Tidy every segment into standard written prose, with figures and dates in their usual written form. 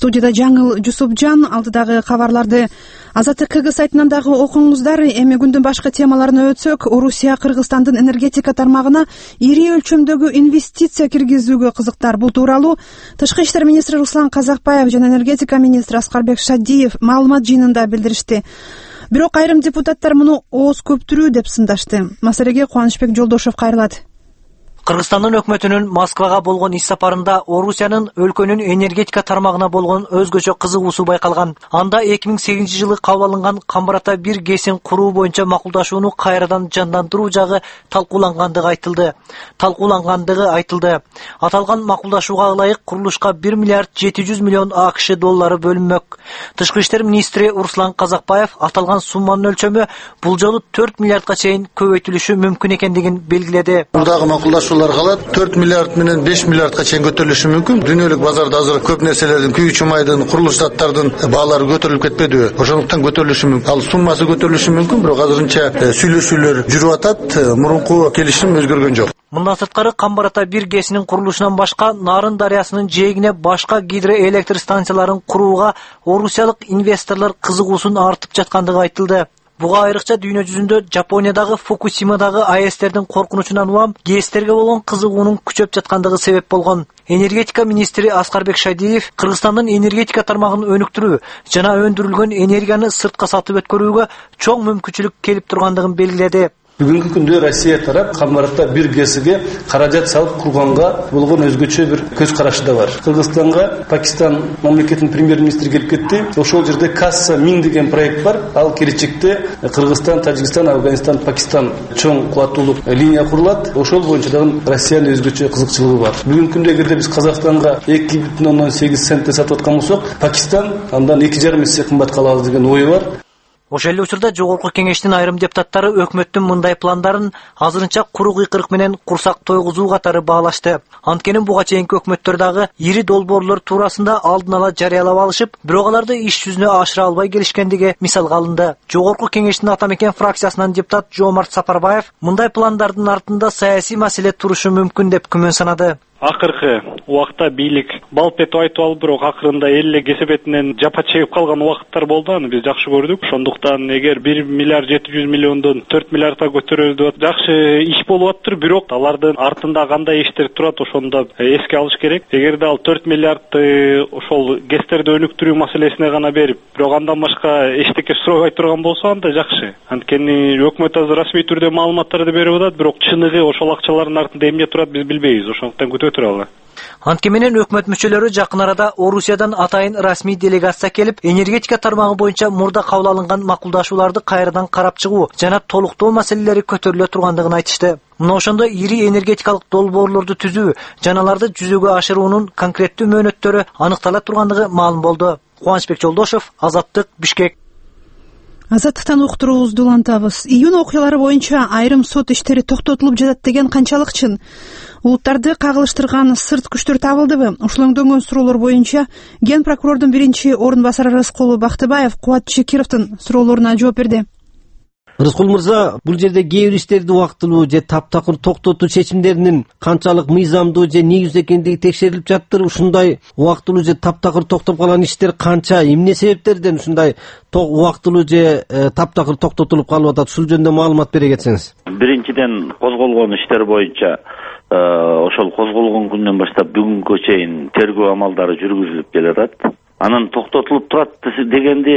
Студияда Жаңыл Жусупжан. Алдыдагы кабарларды Азаттык КГ сайтынан дагы окуңуздар. Эми күндүн башка темаларына өтсөк, Орусия Кыргызстандын энергетика тармагына ири өлчөмдөгү инвестиция киргизүүгө кызыктар. Бул тууралуу Тышкы иштер министри Руслан Казакбаев жана энергетика министри Аскарбек Шадиев маалымат жыйынында билдиришти. Бирок айрым депутаттар муну ооз көптүрүү деп сындашты. Маселеге Кубанычбек Жолдошев кайрылат. Кыргызстандын өкмөтүнүн Москвага болгон иш сапарында Орусиянын өлкөнүн энергетика тармагына болгон өзгөчө кызыгуусу байкалган. Анда 2008 жылы кабыл алынган Камбар ата 1 ГЭСин куруу боюнча макулдашууну кайрадан жандандыруу жагы талкуулангандыгы айтылды. Аталган макулдашууга ылайык курулушка 1 миллиард 700 миллион АКШ доллары бөлүнмөк. Тышкы иштер министри Руслан Казакбаев аталган сумманын өлчөмү бул жолу 4 миллиардга чейин көбөйтүлүшү мүмкүн экендигин белгиледи. Калат 4 миллиард менен 5 миллиардга чейин көтөрүлүшү мүмкүн. Дүйнөлүк базарда азыр көп нерселердин, күйүүчү майдын, курулуш заттардын баалары көтөрүлүп кетпедиби? Ошондуктан көтөрүлүшү мүмкүн. Ал суммасы көтөрүлүшү мүмкүн, бирок азырынча сүйлөшүүлөр жүрүп атат. Мурунку келишим өзгөргөн жок. Мындан сырткары Камбар ата 1 ГЭСинин курулушунан башка Нарын дарыясынын жээгине башка гидроэлектр станцияларын курууга орусиялык инвесторлор кызыгуусун артып жаткандыгы айтылды. Буга айрыкча дүйнө жүзүндө Жапониядагы Фукусимадагы АЭСтердин коркунучунан улам ГЭСтерге болгон кызыгуунун күчөп жаткандыгы себеп болгон. Энергетика министри Аскарбек Шадиев Кыргызстандын энергетика тармагын өнүктүрүү жана өндүрүлгөн энергияны сыртка сатып өткөрүүгө чоң мүмкүнчүлүк келип тургандыгын белгиледи. Бүгүнкү күндө Россия тарап Камбар ата 1 ГЭСиге каражат салып курганга болгон өзгөчө бир көз карашы да бар. Кыргызстанга Пакистан мамлекетинин премьер-министри келип кетти. Ошол жерде Касса 1000 деген проект бар. Ал келечекте Кыргызстан, Тажикстан, Афганистан, Пакистан чоң кубаттуулук линия курулат. Ошол боюнча дагы Россиянын өзгөчө кызыкчылыгы бар. Бүгүнкү күндө эгерде биз Казакстанга 2,8 центте сатып аткан болсок, Пакистан андан 2,5 эсе кымбатка алабыз деген ой бар. Ошол эле учурда жогорку кеңештин айрым депутаттары өкмөттүн мындай пландарын азырынча куру кыйкырык менен курсак тойгузуу катары баалашты. Анткени буга чейинки өкмөттөр дагы ири долбоорлор туурасында алдын ала жарыялап алышып, бирок аларды иш жүзүнө ашыра албай келишкендиги мисалга алынды. Жогорку кеңештин Ата Мекен фракциясынан депутат Жоомарт Сапарбаев мындай пландардын артында саясий маселе турушу мүмкүн деп күмөн санады. Акыркы убакта бийлик балпет айтып алып, бирок акырында эле кесепетинен жапа чегип калган убакыттар болду. Аны биз жакшы көрдүк. Ошондуктан эгер 1 миллиард 700 миллиондон 4 миллиардга көтөрөлдү деп жакшы иш болуп атыптыр, бирок алардын артында кандай иштер турат, ошону да эске алыш керек. Эгерде ал 4 миллиардты ошол ГЭСтерди өнүктүрүү маселесине гана берип, бирок андан башка эчтеке сурабай турган болсо, анда жакшы. Анткени өкмөт азыр расмий түрдө маалыматтарды берип атат, бирок чыныгы ошол акчалардын артында эмне турат биз билбейбиз. Ошондуктан Антке менен өкмөт мүчөлөрү жакын арада Орусиядан атайын расмий делегация келип, энергетика тармагы боюнча мурда кабыл алынган макулдашууларды кайрадан карап чыгуу жана толуктоо маселелери көтөрүлө тургандыгын айтышты. Мына ошондо ири энергетикалык долбоорлорду түзүү жана аларды жүзөгө ашыруунун конкреттүү мөөнөттөрү аныктала тургандыгы маалым болду. Кубанычбек Жолдошев, Азаттык, Бишкек. Азаттыктан уктуруубузду улантабыз. Июнь окуялары боюнча айрым сот иштери токтотулуп жатат деген канчалык чын? Улуттарды кагылыштырган сырт күчтөр табылдыбы? Ушул өңдөнгөн суроолор боюнча ген прокурордун биринчи орун басары Рыскул Бактыбаев Кубат Чекировдун суроолоруна жооп берди. Рыскул мырза, бул жерде кээ бир иштерди убактылуу же таптакыр токтотуу чечимдеринин канчалык мыйзамдуу же негиздүү экендиги текшерилип жатыр. Ушундай убактылуу же таптакыр токтоп калган иштер канча, эмне себептерден ушундай убактылуу же таптакыр токтотулуп калып атат? Ушул жөнүндө маалымат бере кетсеңиз. Биринчиден козголгон иштер боюнча ошол козголгон күндөн баштап бүгүнгө чейин тергөө амалдары жүргүзүлүп келатат. Анан токтотулуп турат дегенде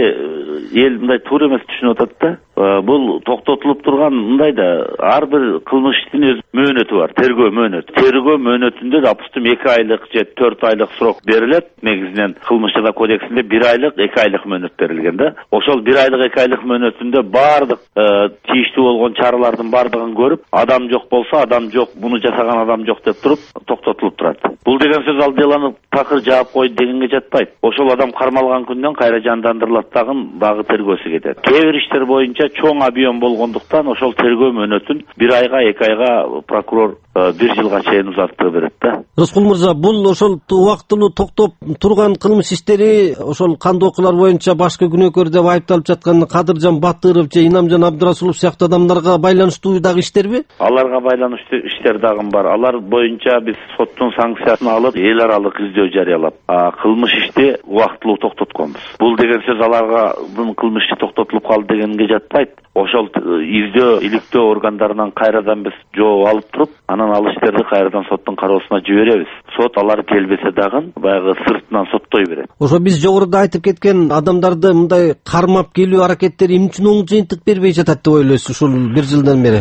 эл мындай туура эмес түшүнүп атат да. Бул токтотулуп турган мындай да, ар бир кылмыш иштин өз мөөнөтү бар, тергөө мөөнөтү. Тергөө мөөнөтүндө допустим 2 айлык же 4 айлык срок берилет. Негизинен кылмыш жана кодексинде 1 айлык, 2 айлык мөөнөт берилген да. Ошол 1 айлык, 2 айлык мөөнөтүндө бардык тийиштүү болгон чаралардын бардыгын көрүп, адам жок болсо, адам жок, буну жасаган адам жок деп туруп токтотулуп турат. Бул деген сөз ал деланы такыр жаап койду дегенге жатпайт. Ошол адам кармалган күндөн кайра жандандырылат дагы тергөөсү кетет. Кээ бир иштер боюнча чоң объем болгондуктан ошол тергөө мөөнөтүн 1 айга, 2 айга прокурор 1 жылга чейин узартып берет да. Рыскул мырза, бул ошол убактылуу токтоп турган кылмыш иштери ошол кандуу окуялар боюнча башкы күнөөкөр деп айыпталып жаткан Кадыржан Батыров же Инамжан Абдырасулов сыяктуу адамдарга байланыштуу дагы иштерби? Аларга байланыштуу иштер дагы бар. Алар боюнча биз соттун санкциясын алып, эл аралык издөө жарыялап, кылмыш ишти убактылуу токтотконбуз. Бул деген сөз алардын кылмышы токтотулуп калды дегенге жатпайт. Ошол издөө, иликтөө органдарынан кайрадан биз жооп алып туруп, анан ал иштерди кайрадан соттун кароосуна жиберебиз. Сот алар келбесе дагы баягы сыртынан соттой берет. Ошо биз жогоруда айтып кеткен адамдарды мындай кармап келүү аракеттери эмне үчүн оң жыйынтык бербей жатат деп ойлойсуз ушул 1 жылдан бери?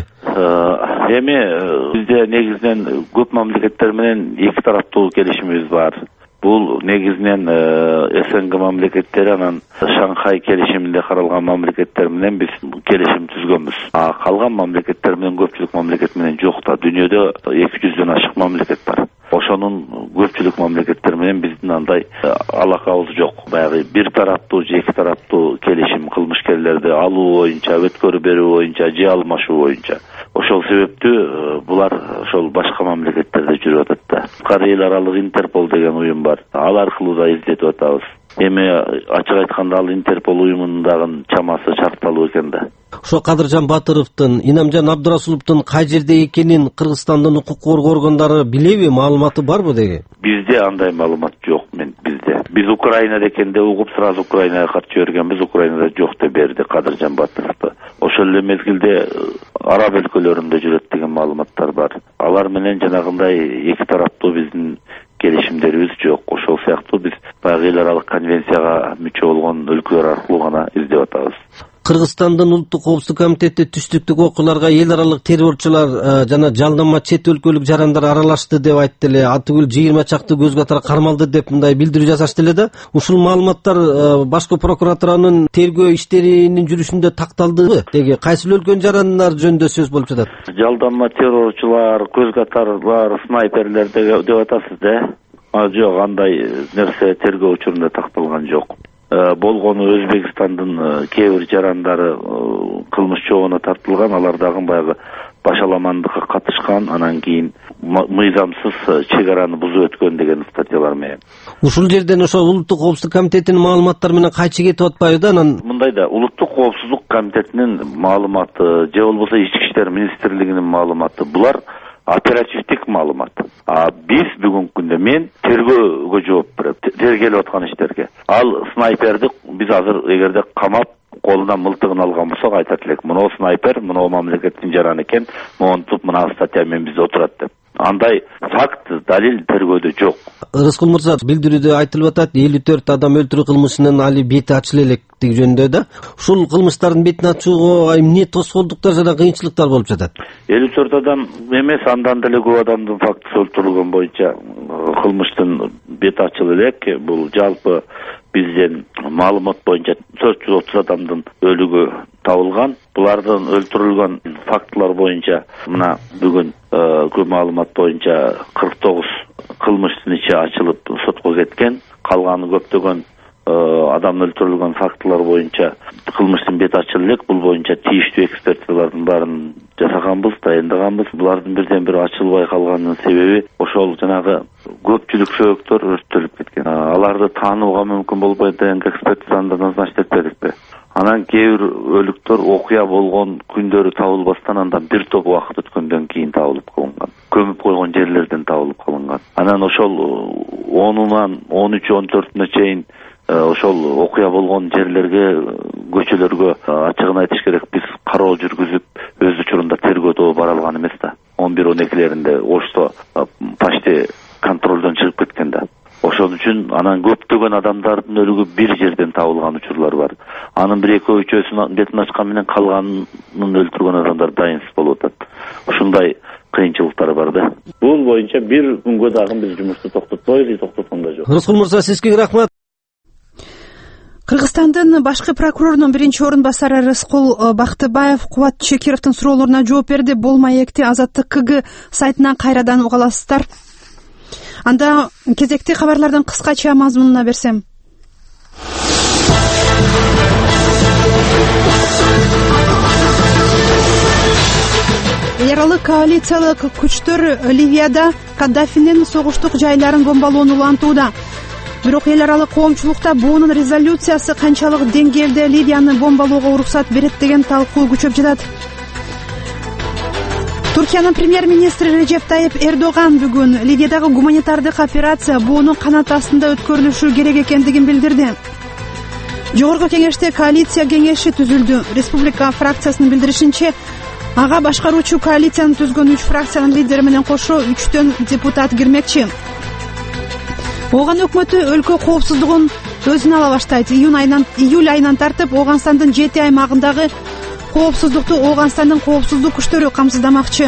Эми бизде негизинен көп мамлекеттер менен эки тараптуу келишимибиз бар. Бул негизинен СНГ мамлекеттери анан Шанхай келишиминде каралган мамлекеттер менен биз келишим түзгөнбүз. Калган мамлекеттер менен көпчүлүк мамлекет менен жок да. Дүйнөдө 200дөн ашык мамлекет бар. Ошонун көпчүлүк мамлекеттер менен биздин андай алакабыз жок. Баягы бир тараптуу же эки тараптуу келишим кылмышкерлерди алуу боюнча, өткөрүп берүү боюнча, же алмашуу боюнча. Ошол себептүү булар ошол башка мамлекеттерде жүрүп атат да. Эл аралык Интерпол деген уюм бар. Ал аркылуу да издетип атабыз. Эми ачык айтканда ал Интерпол уюмунун дагы чамасы шартталуу экен да. Ошо Кадыржан Батыровдун, Инамжан Абдурасуловдун кай жерде экенин Кыргызстандын укук коргоо органдары билеби, маалыматы барбы деги? Бизде андай маалымат жок бизде. Биз Украинада экенде угуп сразу Украинага кат жибергенбиз, Украинада жок деп берди Кадыржан Батыровду. Ошол эле мезгилде араб өлкөлөрүндө жүрөт деген маалыматтар бар. Алар менен жанагындай эки тараптуу биздин келишимдерибиз жок. Ошол сыяктуу биз баягы эл аралык конвенцияга мүчө болгон өлкөлөр аркылуу гана издеп атабыз. Кыргызстандын улуттук коопсуздук комитети түштүктүк окууларга эл аралык террорчулар жана жалдама чет өлкөлүк жарандар аралашты деп айтты эле. Атүгүл 20 чакты көз катар кармалды деп мындай билдирүү жасашты эле да. Ушул маалыматтар башкы прокуратуранын тергөө иштеринин жүрүшүндө такталдыбы? Деги кайсы өлкөнүн жарандар жөнүндө сөз болуп жатат? Жалдама террорчулар, көз катарлар, снайперлер деп атасыз да? Жок, андай нерсе тергөө учурунда такталган жок. Болгону Өзбекстандын кээ бир жарандары кылмыш жообуна тартылган, алар дагы баягы башаламандыкка катышкан, анан кийин мыйзамсыз чек араны бузуп өткөн деген статьялар менен. Ушул жерден ошо улуттук коопсуздук комитетинин маалыматтары менен кайчы кетип атпайбы да? Анан мындай да, улуттук коопсуздук комитетинин маалыматы же болбосо Ички иштер министрлигинин маалыматы булар оперативдик маалымат. Биз бүгүнкү күндө мен тергөөгө жооп берем, тергелип аткан иштерге. Ал снайперди биз азыр эгерде камап колунан мылтыгын алган болсок айтат элек, мына снайпер, мына мамлекеттин жараны экен, монтуп мына статья менен бизде отурат деп. Андай факт, далил тергөөдө жок. Рыскул мырза, билдирүүдө айтылып атат, 54 адам өлтүрүү кылмышынын али бети ачыла электиги жөнүндө да. Ушул кылмыштардын бетин ачууга эмне тоскоолдуктар жана кыйынчылыктар болуп жатат? 54 адам эмес, андан деле көп адамдын фактысы өлтүрүлгөн боюнча кылмыштын бети ачыла элек. Бул жалпы бизден маалымат боюнча 430 адамдын өлүгү табылган. Булардын өлтүрүлгөн фактылар боюнча мына бүгүн көп маалымат боюнча 49 кылмыштын ичи ачылып сотко кеткен. Калганы көптөгөн адам өлтүрүлгөн фактылар боюнча кылмыштын бети ачыла элек. Бул боюнча тийиштүү экспертизалардын баарын жасаганбыз, даяндаганбыз. Булардын бирден бири ачылбай калганынын себеби ошол жанагы көпчүлүк сөөгүттөр өрттөлүп кеткен. Аларды таанууга мүмкүн болбой деген экспертизаны назначить этпедикпи? Анан кээ бир өлүктөр окуя болгон күндөрү табылбастан андан бир топ убакыт өткөндөн кийин табылып калынган. Көмүп койгон жерлерден табылып калынган. Анан ошол 10-унан 13-14-үнө чейин ошол окуя болгон жерлерге, көчөлөргө ачыгын айтыш керек, биз кароо жүргүзүп өз учурунда тергөөдө бара алган эмес да. 11-12-леринде ошто почти контролдон чыгып кеткен да. Ошон үчүн анан көптөгөн адамдардын өлүгү бир жерден табылган учурлар бар. Анын 1-2-3-өсүнүн бетин ачкан менен калганын өлтүргөн адамдар дайынсыз болуп атат. Ушундай кыйынчылыктар бар да. Бул боюнча бир күнгө дагы биз жумушту токтотпойбуз, токтоткон да жок. Рыскул мырза, сизге рахмат. Кыргызстандын башкы прокурорунун биринчи орун басары Рыскул Бактыбаев Кубат Чекировдун суроолоруна жооп берди. Бул маекти Азаттык КГ сайтынан кайрадан уга аласыздар. Анда кезекти кабарлардын кыскача мазмунуна берсем. Эл аралык коалициялык күчтөр Ливияда Каддафинин согуштук жайларын бомбалоону улантууда. Бирок эл аралык коомчулукта буунун резолюциясы канчалык деңгээлде Ливияны бомбалоого уруксат берет деген талкуу күчөп жатат. Туркиянын премьер-министри Режеп Тайип Эрдоган бүгүн Ливиядагы гуманитардык операция буунун канат астында өткөрүлүшү керек экендигин билдирди. Жогорку кеңеште коалиция кеңеши түзүлдү. Республика фракциясынын билдиришинче, ага башкаруучу коалицияны түзгөн 3 фракциянын лидери менен кошо 3төн депутат кирмекчи. Ооган өкмөтү өлкө коопсуздугун өзүнө ала баштайт. Июль айынан тартып Ооганстандын 7 аймагындагы коопсуздукту Ооганстандын коопсуздук күчтөрү камсыздамакчы.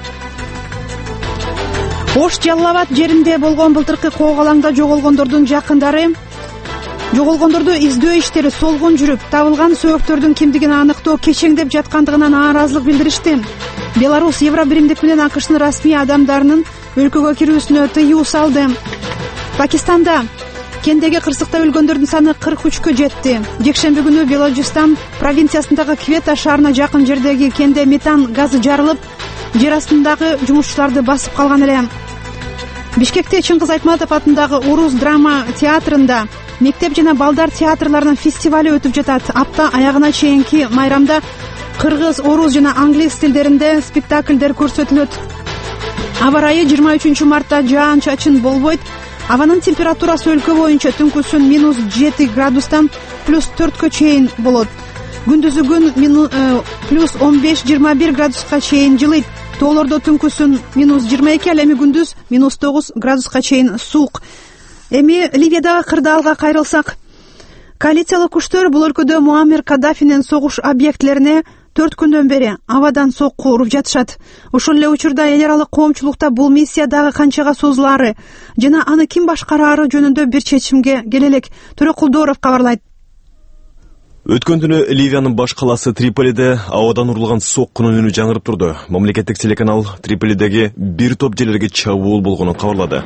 Ош Жалал-Абад жеринде болгон былтыркы коогалаңда жоголгондордун жакындары жоголгондорду издөө иштери солгон жүрүп, табылган сөөктөрдүн кимдигин аныктоо кечеңдеп жаткандыгына нааразылык билдиришти. Беларусь Евробиримдик менен АКШнын расмий адамдарынын өлкөгө кирүүсүнө тыюу салды. Пакистанда кендеги кырсыкта өлгөндөрдүн саны 43кө жетти. Жекшемби күнү Белоджистан провинциясындагы Квета шаарына жакын жердеги кенде метан газы жарылып, жер астындагы жумушчуларды басып калган эле. Бишкекте Чыңгыз Айтматов атындагы Урус драма театрында мектеп жана балдар театрларынын фестивали өтүп жатат. Апта аягына чейинки майрамда кыргыз, орус жана англис тилдеринде спектакльдер көрсөтүлөт. Аба ырайы 23 мартта жаан-чачын болбойт. Абанын температурасы өлкө боюнча түнкүсүн -7 градустан +4кө чейин болот. Күндүзү күн +15-21 градуска чейин жылыйт. Тоолордо түнкүсүн -22, ал эми күндүз -9 градуска чейин суук. Эми Ливиядагы кырдаалга кайрылсак, коалициялык күчтөр бул өлкөдө Муаммар Каддафинин согуш объектилерине 4 күндөн бери абадан сокку уруп жатышат. Ошол эле учурда эл аралык коомчулукта бул миссия дагы канчага созулаары жана аны ким башкараары жөнүндө бир чечимге келе элек. Төрөкулдоров кабарлайт. Өткөн түнү Ливиянын баш калаасы Триполиде абадан урулган соккунун үнү жаңырып турду. Мамлекеттик телеканал Триполидеги бир топ жерлерге чабуул болгонун кабарлады.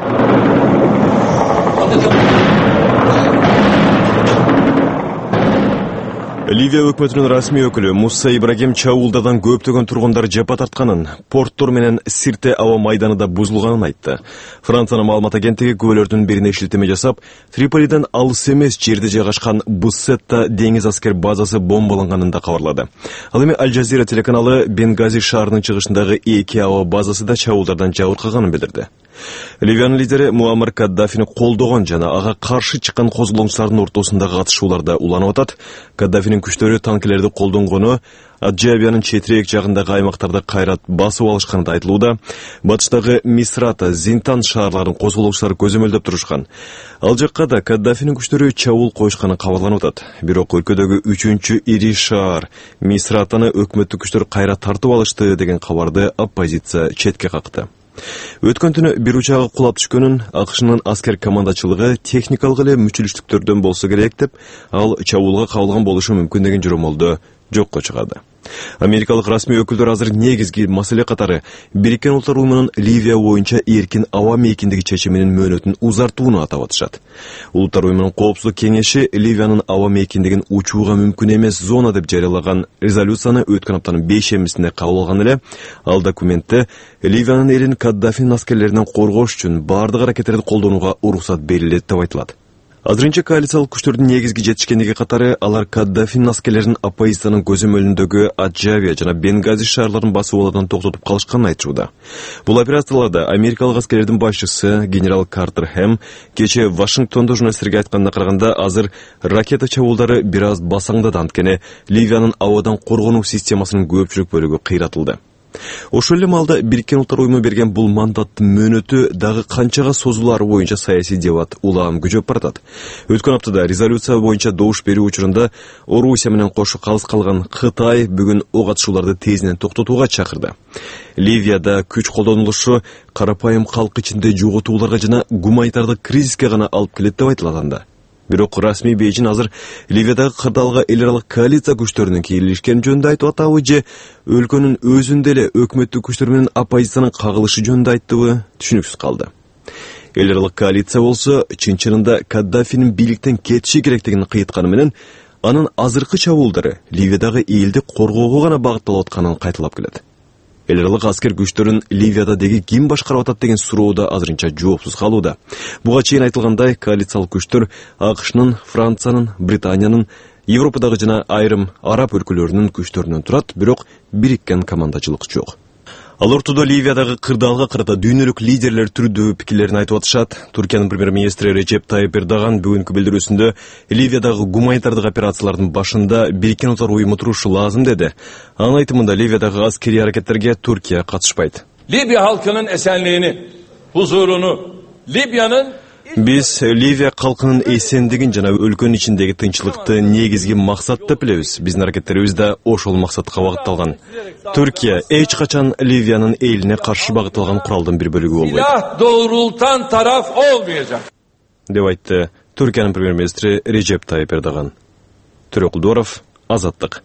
Ливия өкмөтүнүн расмий өкүлү Муса Ибрагим чабуулдардан көптөгөн тургундар жапа тартканын, порттор менен Сирте аба майданы да бузулганын айтты. Франциянын маалымат агенттиги күбөлөрдүн бирине шилтеме жасап, Триполиден алыс эмес жерде жайгашкан Буссетта деңиз аскер базасы бомбаланганын да кабарлады. Ал эми Аль Жазира телеканалы Бенгази шаарынын чыгышындагы 2 аба базасы да чабуулдардан жабыркаганын билдирди. Ливиянын лидери Муаммар Каддафини колдогон жана ага каршы чыккан козголоңчулардын ортосундагы катышууларда уланып атат. Каддафинин күчтөрү танкилерди колдонгону, Аджабиянын четирээк жагындагы аймактарда кайрат басып алышканы да айтылууда. Батыштагы Мисрата, Зинтан шаарларын козголоңчулар көзөмөлдөп турушкан. Ал жакка да Каддафинин күчтөрү чабуул коюшканы кабарланып атат. Бирок өлкөдөгү 3-чү ири шаар Мисратаны өкмөттүк күчтөр кайра тартып алышты деген кабарды оппозиция четке какты. Өткөн түнү бир учагы кулап түшкөнүн АКШнын аскер командачылыгы техникалык эле мүчүлүштүктөрдөн болсо керек деп, ал чабуулга кабылган болушу мүмкүн деген жоромолду жокко чыгарды. Америкалык расмий өкүлдөр азыр негизги маселе катары Бириккен Улуттар Уюмунун Ливия боюнча эркин аба мейкиндиги чечиминин мөөнөтүн узартууну атап атышат. Улуттар Уюмунун коопсуздук кеңеши Ливиянын аба мейкиндигин учууга мүмкүн эмес зона деп жарыялаган резолюцияны өткөн аптанын 5-шембисинде кабыл алган эле. Ал документте Ливиянын элин Каддафинин аскерлеринен коргош үчүн бардык аракеттерди колдонууга уруксат берилет деп айтылат. Азырынча коалициялык күчтөрдүн негизги жетишкендиги катары алар Каддафинин аскерлерин оппозициянын көзөмөлүндөгү Аджавия жана Бенгази шаарларын басып алуудан токтотуп калышканын айтышууда. Бул операцияларда америкалык аскерлердин башчысы генерал Картер Хэм кече Вашингтондо журналисттерге айтканына караганда азыр ракета чабуулдары бир аз басаңдады, анткени Ливиянын абадан коргонуу системасынын көпчүлүк бөлүгү кыйратылды. Ошол эле маалда Бириккен Улуттар Уюму берген бул мандаттын мөөнөтү дагы канчага созулаары боюнча саясий дебат улам күчөп баратат. Өткөн аптада резолюция боюнча добуш берүү учурунда Орусия менен кошо калыс калган Кытай бүгүн ок атышууларды тезинен токтотууга чакырды. Ливияда күч колдонулушу карапайым калк ичинде жоготууларга жана гуманитардык кризиске гана алып келет деп айтылат анда. Бирок расмий Бейжин азыр Ливиядагы кырдаалга эл аралык коалиция күчтөрүнүн кийлишкени жөнүндө айтып атабы же өлкөнүн өзүндө эле өкмөттүк күчтөр менен оппозициянын кагылышы жөнүндө айттыбы түшүнүксүз калды. Эл аралык коалиция болсо чын-чынында Каддафинин бийликтен кетиши керектигин кыйытканы менен анын азыркы чабуулдары Ливиядагы элди коргоого гана багытталып атканын кайталап келет. Эл аралык аскер күчтөрүн Ливияда деги ким башкарып атат деген суроо да азырынча жоопсуз калууда. Буга чейин айтылгандай, коалициялык күчтөр АКШнын, Франциянын, Британиянын, Европадагы жана айрым араб өлкөлөрүнүн күчтөрүнөн турат, бирок бириккен командачылык жок. Ал ортодо Ливиядагы кырдаалга карата дүйнөлүк лидерлер түрдүү пикирлерин айтып атышат. Түркиянын премьер-министри Режеп Тайып Эрдоган бүгүнкү билдирүүсүндө Ливиядагы гуманитардык операциялардын башында Бириккен Улуттар уюму турушу лазым деди. Анын айтымында Ливиядагы аскерий аракеттерге Түркия катышпайт. Libya halkının esenliğini, huzurunu, Libya'nın Биз Ливия калкынын эсендигин жана өлкөнүн ичиндеги тынччылыкты негизги максат деп билебиз. Биздин аракеттерибиз да ошол максатка багытталган. Түркия эч качан Ливиянын элине каршы багытталган куралдын бир бөлүгү болбойт. Silah doğrultan taraf olmayacak. Деп айтты Түркиянын премьер-министри Режеп Тайып Эрдоган. Төрөк Кулдоров, Азаттык.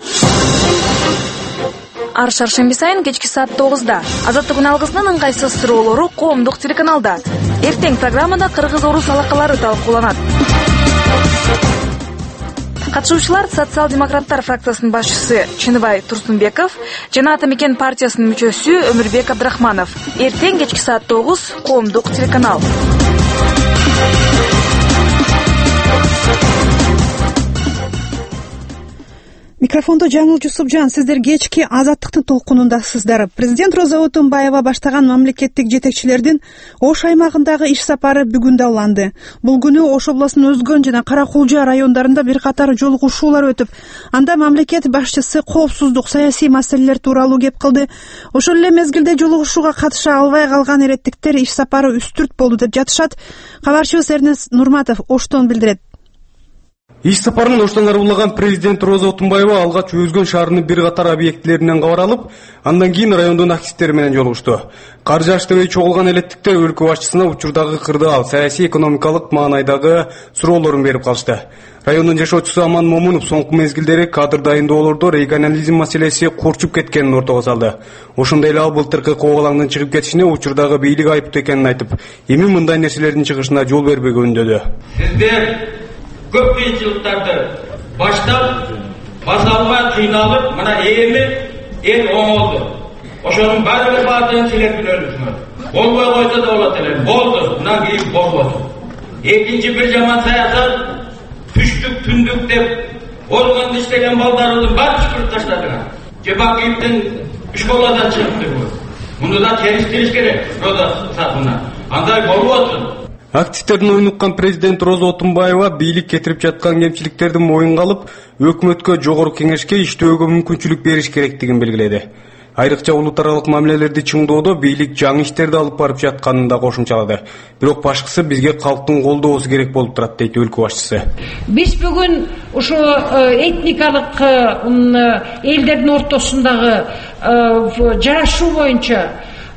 Ар шаршемби сайын кечки саат 9-да Азаттыктын алгысынын ыңгайсыз суроолору коомдук телеканалда. Эртең программада кыргыз-орус алакалары талкууланат. Катышуучулар социал-демократтар фракциясынын башчысы Чыныбай Турсунбеков жана Ата Мекен партиясынын мүчөсү Өмүрбек Абдрахманов. Эртең кечки саат 9 коомдук телеканал. Микрофондо Жаңыл Жусупжан, сиздер кечки Азаттыктын толкунундасыздар. Президент Роза Отунбаева баштаган мамлекеттик жетекчилердин Ош аймагындагы иш сапары бүгүн дауланды. Бул күнү Ош облусунун Өзгөн жана Кара-Кулжа райондарында бир катар жолугушуулар өтүп, анда мамлекет башчысы коопсуздук, саясий маселелер тууралуу кеп кылды. Ошол эле мезгилде жолугушууга катыша албай калган эреттиктер иш сапары үстүрт болду деп жатышат. Кабарчыбыз Эрнест Нурматов Оштон билдирет. Иш сапарын Оштон арбулаган президент Роза Отунбаева алгач Өзгөн шаарынын бир катар объектилеринен кабар алып, андан кийин райондун активдери менен жолугушту. Кар жаштыбай чогулган элеттиктер өлкө башчысына учурдагы кырдаал, саясий экономикалык маанайдагы суроолорун берип калышты. Райондун жашоочусу Аман Момунов соңку мезгилдери кадр дайындоолордо регионализм маселеси курчуп кеткенин ортого салды. Ошондой эле ал былтыркы коогалаңдын чыгып кетишине учурдагы бийлик айыптуу экенин айтып, эми мындай нерселердин чыгышына жол бербегенин үндөдү. Көп кыйынчылыктарды баштап, баса албай кыйналып, мына эми эл оңолду. Ошонун баары баатын силер билесиңер. Болбой койсо да болот эле. Болду, мына кийин болуп атат. Экинчи бир жаман саясат, түштүк, түндүк деп органды иштеген балдардын баарын чыгарып таштадыңар. Жебакиевдин школадан чыгыптыр бул. Муну да териштириш керек, Роза сатына. Андай болуп атат. Активтердин оюнуккан президент Роза Отунбаева бийлик кетирип жаткан кемчиликтерди моюнга алып, өкмөткө жогорку кеңешке иштөөгө мүмкүнчүлүк бериш керектигин белгиледи. Айрыкча улут аралык мамилелерди чыңдоодо бийлик жаңы иштерди алып барып жатканын да кошумчалады. Бирок башкысы бизге калктын колдоосу керек болуп турат, дейт өлкө башчысы. Биз бүгүн ошо этникалык элдердин ортосундагы жарашуу боюнча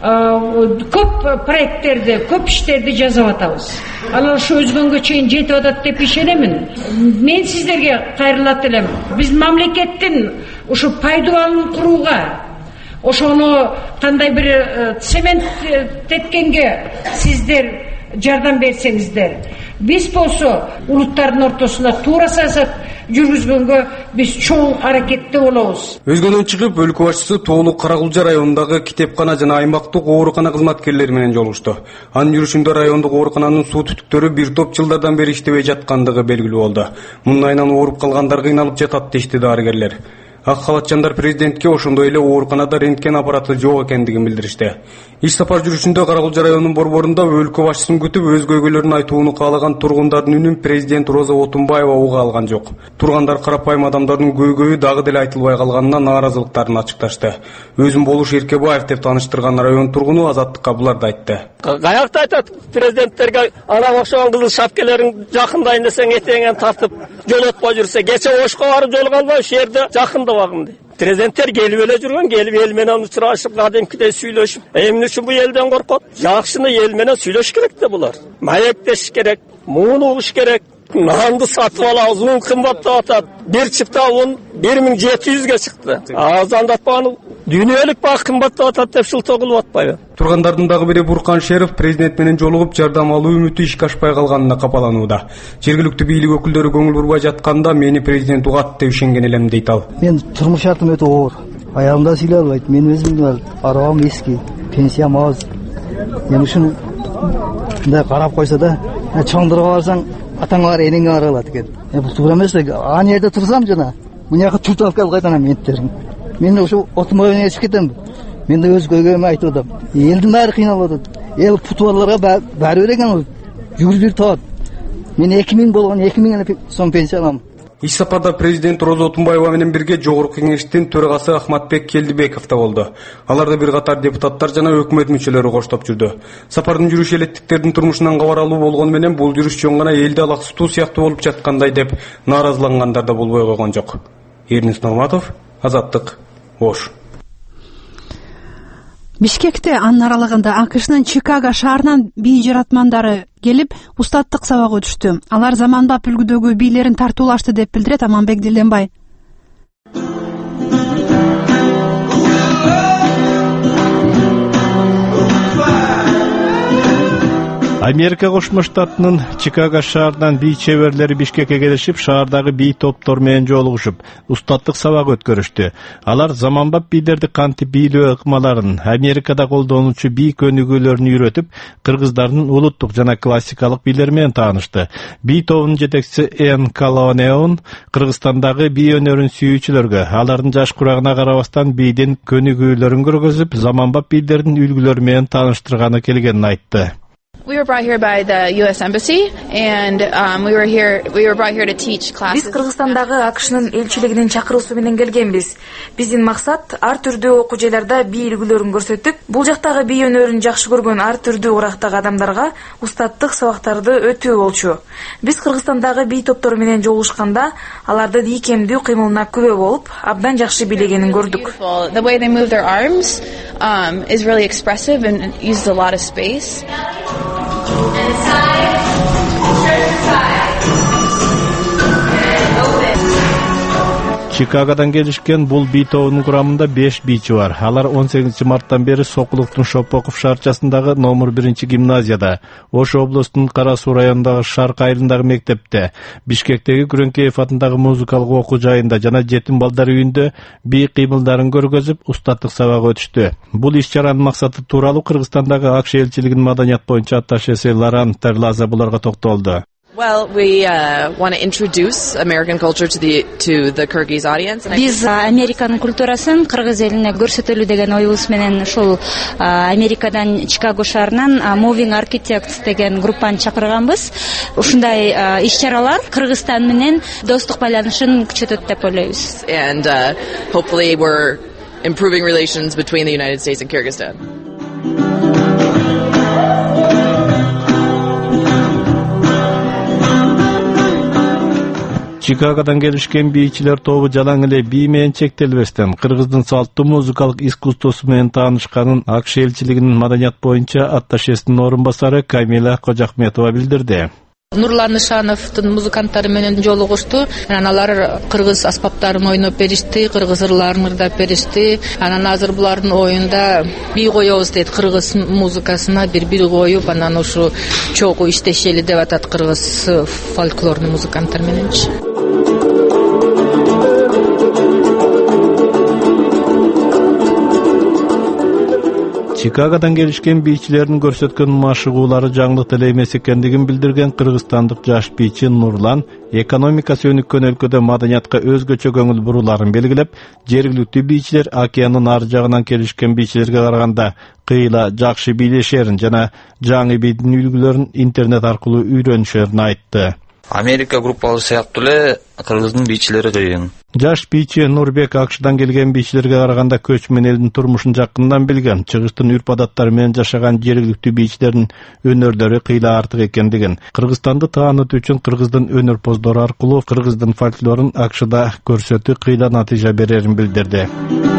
көп проекттерди, көп иштерди жазып атабыз. Ал ошо Өзгөнгө чейин жетип атат деп ишенемин. Мен сиздерге кайрылат элем. Биз мамлекеттин ошо пайдаланууну курууга, ошону кандай бир цемент тепкенге сиздер жардам берсеңиздер, биз болсо улуттардын ортосунда туура саясат жүргүзгөнгө биз чоң аракетте болобуз. Өзгөнөн чыгып, өлкө башчысы Тоолук Кара-Кулжа районундагы китепкана жана аймактык оорукана кызматкерлери менен жолугушту. Анын жүрүшүндө райондук оорукананын суу түтүктөрү бир топ жылдардан бери иштебей жаткандыгы белгилүү болду. Мунун айынан ооруп калгандар кыйналып жатат дешти дарыгерлер. Ак халатчандар президентке ошондой эле ооруканада рентген аппараты жок экендигин билдиришти. Иш сапар жүрүшүндө Кара-Кулжа районунун борборунда өлкө башчысын күтүп өз көйгөйлөрүн айтууну каалаган тургундардын үнүн президент Роза Отунбаева уга алган жок. Тургандар карапайым адамдардын көйгөйү дагы деле айтылбай калганына нааразылыктарын ачыкташты. Өзүн Болуш Эркебаев деп тааныштырган район тургуну Азаттыкка буларды айтты. Каякта айтат президенттерге ана окшогон кызыл шапкелерин жакындайын десең этеңен тартып жолотпой жүрсө, кече Ошко барып жолуга албай ушул жерде жакында Президенттер келип эле жүргөн, келип эл менен учурашып, кадимкидей сүйлөшүп, эмне үчүн бу элден коркот? Жакшыны эл менен сүйлөш керек да булар. Маектеш керек, муун угуш керек. Нанды сатып алабыз, мун кымбаттап атат. Бир чыпта un 1700ге чыкты. Азандатпаган дүйнөлүк бак кымбаттап атат деп шылтоо кылып атпайбы? Тургандардын дагы бири Буркан Шеров президент менен жолугуп жардам алуу үмүтү ишке ашпай калганына капаланууда. Жергиликтүү бийлик өкүлдөрү көңүл бурбай жатканда мени президент угат деп ишенген элем, дейт ал. Мен турмуш шартым өтө оор. Аягымда сүйлөй албайт. Мен өзүм арабам эски, пенсиям аз. Мен ушуну мындай карап койсо да, чоңдурга барсаң атаңар энеңе бара алат экен. Бул туура эмес. Аны жерде турсам жана, мына жака түртүп алып кайданам менттерин. Мен ошо Отунбаевден ичип кетем. Мен де өз көйгөйүмө айтып атам. Элдин баары кыйналып атат. Эл путболлорго баары бир экен, жүгүрүп бир табат. Мен 2000 болгон 2000 сом пенсия алам. Иш сапарда президент Роза Отунбаева менен бирге Жогорку Кеңештин төрагасы Ахматбек Келдибеков да болду. Аларда бир катар депутаттар жана өкмөт мүчөлөрү коштоп жүрдү. Сапардын жүрүшү элеттиктердин турмушунан кабар алуу болгону менен бул жүрүш жөн гана элди алаксытуу сыяктуу болуп жаткандай деп нааразылангандар да болбой койгон жок. Эрнис Нурматов, Азаттык, Ош. Бишкекте анын аралыгында АКШнын Чикаго шаарынан бий жаратмандары келип устаттык сабак өтүштү. Алар заманбап үлгүдөгү бийлерин тартуулашты деп билдирет Аманбек Дилденбай. Америка Кошмо Штатынын Чикаго шаарынан бий чеберлери Бишкекке келишип, шаардагы бий топтор менен жолугушуп, устаттык сабак өткөрүштү. Алар заманбап бийлерди кантип бийлөө ыкмаларын, Америкада колдонуучу бий көнүгүүлөрүн үйрөтүп, кыргыздардын улуттук жана классикалык бийлери менен таанышты. Бий тобунун жетекчиси Эн Калонеон Кыргызстандагы бий өнөрүн сүйүүчүлөргө алардын жаш курагына карабастан бийдин көнүгүүлөрүн көргөзүп, заманбап бийлердин үлгүлөрү менен тааныштырганы келгенин айтты. We were brought here by the U.S. Embassy, and we were brought here to teach classes. Биз Кыргызстандагы АКШнын элчилигинин чакыруусу менен келгенбиз. Биздин максат ар түрдүү окуу жайларда бий үлгүлөрүн көрсөтүп, бул жактагы бий өнөрүн жакшы көргөн ар түрдүү урактагы адамдарга устаттык сабактарды өтүү болчу. Биз Кыргызстандагы бий топтору менен жолугушканда, алардын ийкемдүү кыймылына күбө болуп, абдан жакшы бийлегенин көрдүк. The way they move their arms is really expressive and uses a lot of space. Чикагодан келишкен бул бий тобунун курамында 5 бийчи бар. Алар 18 марттан бери Сокулуктун Шопоков шаарчасындагы номер 1 гимназияда, Ош облустунун Кара Суу районундагы Шарк айылындагы мектепте, Бишкектеги Күрөңкеев атындагы музыкалык окуу жайында жана жетим балдар үйүндө бий кыймылдарын көргөзүп, устаттык сабак өтүштү. Бул иш-чаранын максаты тууралуу Кыргызстандагы АКШ элчилигинин маданият боюнча атташеси Лоран Терлаза буларга токтолду. Well, we want to introduce American culture to the Kyrgyz audience. Биз Американын культурасын кыргыз элине көрсөтөлү деген оюбуз менен ушул Америкадан Чикаго шаарынан Moving Architects деген группаны чакырганбыз. Ушундай иш-чаралар Кыргызстан менен достук байланышын күчөтөт деп ойлойбуз. And hopefully we're improving relations between the United States and Kyrgyzstan. Чикагодан келишкен бийчилер тобу жалаң эле бий менен чектелбестен кыргыздын салттуу музыкалык искусствосу менен таанышканын АКШ элчилигинин маданият боюнча атташесинин орун басары Камила Кожахметова билдирди. Нурлан Ишановдун музыканттары менен жолугушту. Анан алар кыргыз аспаптарын ойноп беришти, кыргыз ырларын ырдап беришти. Анан азыр булардын оюнда бий коебуз дейт, кыргыз музыкасына бир коюп, анан ушу чогуу иштешели деп атат кыргыз фольклорный музыканттар мененчи. Чикагодан келишкен бийчилердин көрсөткөн машыгуулары жаңылык эле эмес экендигин билдирген кыргызстандык жаш бийчи Нурлан экономикасы өнүккөн өлкөдө маданиятка өзгөчө көңүл буруларын белгилеп, жергиликтүү бийчилер океандын ар жагынан келишкен бийчилерге караганда кыйла жакшы бийлешерин жана жаңы бийдин үлгүлөрүн интернет аркылуу үйрөнүшөрүн айтты. Америка группалары сыяктуу эле кыргыздын бийчилери кыйын. Жаш бийчи Нурбек АКШдан келген бийчилерге караганда көчмөн элдин турмушун жакындан билген, чыгыштын үрп-адаттары менен жашаган жергиликтүү бийчилердин өнөрлөрү кыйла артык экендигин, Кыргызстанды таанытуу үчүн кыргыздын өнөр-поздору аркылуу кыргыздын фольклорун АКШда көрсөтүү кыйла натыйжа берерин билдирди.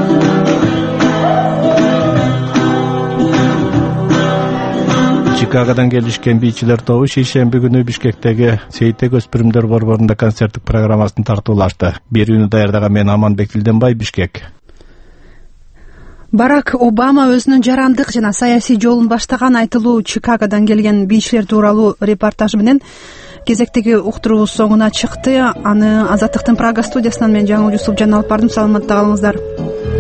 Чикагодан келишкен бийчилер тобу шейшемби күнү Бишкектеги Сейтек өспүрүмдөр борборунда концерттик программасын тартуулашты. Берүүнү даярдаган мен Аманбек Дилденбай, Бишкек. Барак Обама өзүнүн жарандык жана саясий жолун баштаган айтылуу Чикагодан келген бийчилер тууралуу репортаж менен кезектеги уктуруубуз соңуна чыкты. Аны Азаттыктын Прага студиясынан мен Жаңыл Жусуп жана алып бардым. Саламатта калыңыздар.